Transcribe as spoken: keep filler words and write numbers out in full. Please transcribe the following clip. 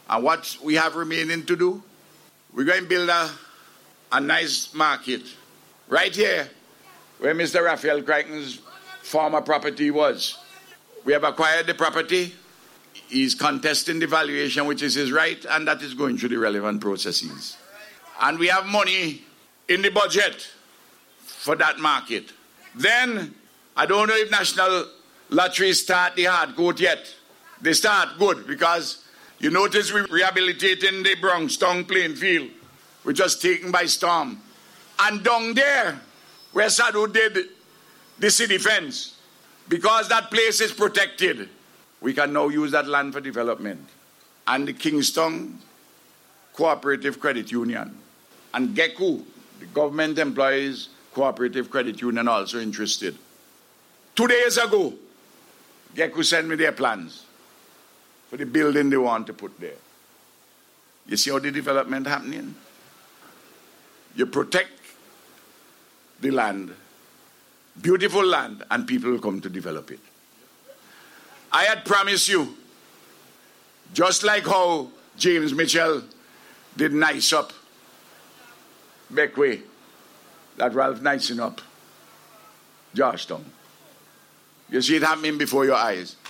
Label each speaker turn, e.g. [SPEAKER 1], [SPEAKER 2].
[SPEAKER 1] And what we have remaining to do, we're going to build a, a nice market right here where Mister Raphael Crichton's former property was. We have acquired the property. He's contesting the valuation, which is his right, and that is going through the relevant processes. And we have money in the budget for that market. Then, I don't know if National Lottery start the hard court yet. They start good, because you notice we're rehabilitating the Bronxtown playing field, which was taken by storm. And down there, where Sadu did the city fence, because that place is protected, we can now use that land for development. And the Kingston Cooperative Credit Union and GECU, the Government Employees Cooperative Credit Union, also interested. Two days ago, GECU sent me their plans for the building they want to put there. You see how the development happening? You protect the land, beautiful land, and people will come to develop it. I had promised you, just like how James Mitchell did nice up Beckway, that Ralph nicing up Georgetown. You see it happening before your eyes.